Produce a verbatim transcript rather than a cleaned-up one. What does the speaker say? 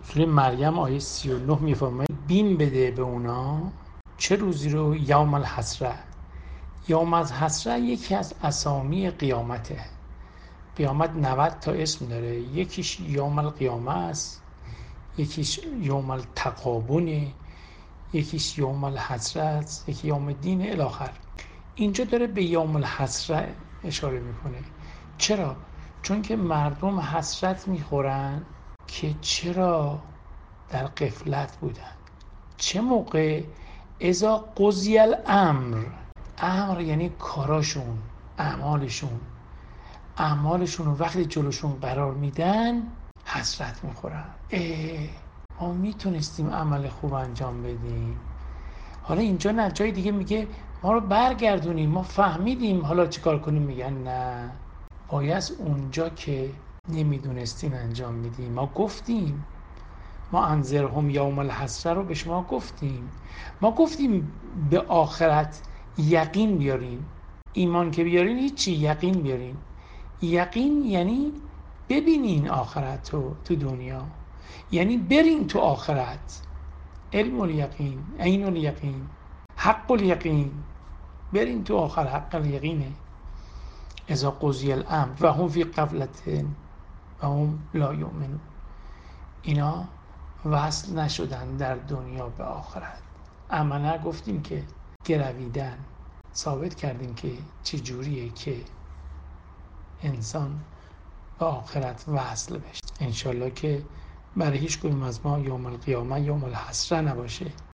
سوره مریم آیه سی و نه میفرماید بین بده به اونا چه روزی رو؟ یوم الحسره. یوم الحسره یکی از اسامی قیامته. قیامت نود تا اسم داره، یکیش یوم القیامه است، یکیش یوم التغابن، یکیش یوم الحسره است، یکی یوم الدین الی آخر. اینجا داره به یوم الحسره اشاره میکنه. چرا؟ چون که مردم حسرت میخورن که چرا در غفلت بودن. چه موقع؟ اذا قضی الامر. امر یعنی کاراشون، اعمالشون. اعمالشون رو وقتی جلوشون قرار میدن حسرت میخورن. اه ما میتونستیم عمل خوب انجام بدیم. حالا اینجا نه، جای دیگه میگه ما رو برگردونیم، ما فهمیدیم، حالا چیکار کنیم؟ میگن نه، باید اونجا که نمیدونستیم انجام میدیم. ما گفتیم، ما انذرهم یوم الحسره رو به شما گفتیم. ما گفتیم به آخرت یقین بیارین. ایمان که بیارین هیچی، یقین بیارین. یقین یعنی ببینین آخرت رو تو دنیا، یعنی برین تو آخرت. علم الیقین، عین الیقین، حق الیقین. برین تو آخر، حق الیقینه. اذا قضی الامر و هم فی غفلة و هم لا یؤمنون. اینا وصل نشدن در دنیا به آخرت. اما نه گفتیم که گرویدن. ثابت کردیم که چه جوریه که انسان به آخرت وصل بشه. انشالله که برای هیچ کدوم از ما یوم القیامه یوم الحسره نباشه.